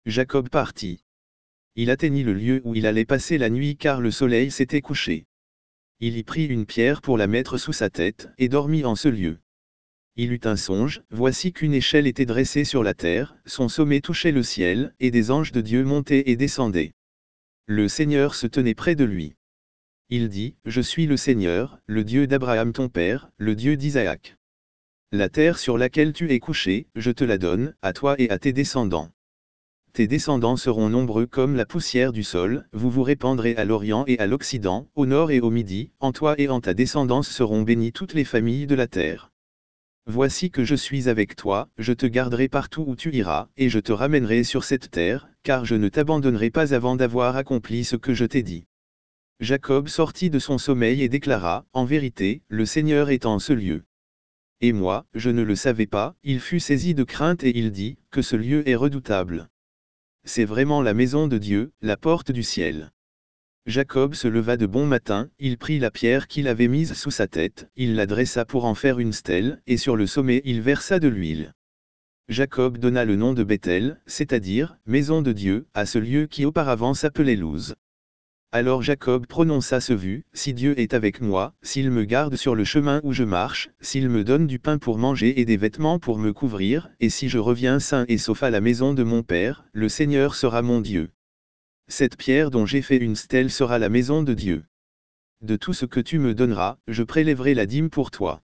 Jacob partit. Il atteignit le lieu où il allait passer la nuit car le soleil s'était couché. Il y prit une pierre pour la mettre sous sa tête, et dormit en ce lieu. Il eut un songe, voici qu'une échelle était dressée sur la terre, son sommet touchait le ciel, et des anges de Dieu montaient et descendaient. Le Seigneur se tenait près de lui. Il dit, je suis le Seigneur, le Dieu d'Abraham ton père, le Dieu d'Isaac. La terre sur laquelle tu es couché, je te la donne, à toi et à tes descendants. Tes descendants seront nombreux comme la poussière du sol, vous vous répandrez à l'Orient et à l'Occident, au nord et au midi, en toi et en ta descendance seront bénies toutes les familles de la terre. Voici que je suis avec toi, je te garderai partout où tu iras, et je te ramènerai sur cette terre, car je ne t'abandonnerai pas avant d'avoir accompli ce que je t'ai dit. Jacob sortit de son sommeil et déclara, en vérité, le Seigneur est en ce lieu. Et moi, je ne le savais pas, il fut saisi de crainte et il dit, que ce lieu est redoutable. C'est vraiment la maison de Dieu, la porte du ciel. Jacob se leva de bon matin, il prit la pierre qu'il avait mise sous sa tête, il la dressa pour en faire une stèle, et sur le sommet il versa de l'huile. Jacob donna le nom de Béthel, c'est-à-dire, maison de Dieu, à ce lieu qui auparavant s'appelait Luz. Alors Jacob prononça ce vœu, si Dieu est avec moi, s'il me garde sur le chemin où je marche, s'il me donne du pain pour manger et des vêtements pour me couvrir, et si je reviens sain et sauf à la maison de mon père, le Seigneur sera mon Dieu. Cette pierre dont j'ai fait une stèle sera la maison de Dieu. De tout ce que tu me donneras, je prélèverai la dîme pour toi.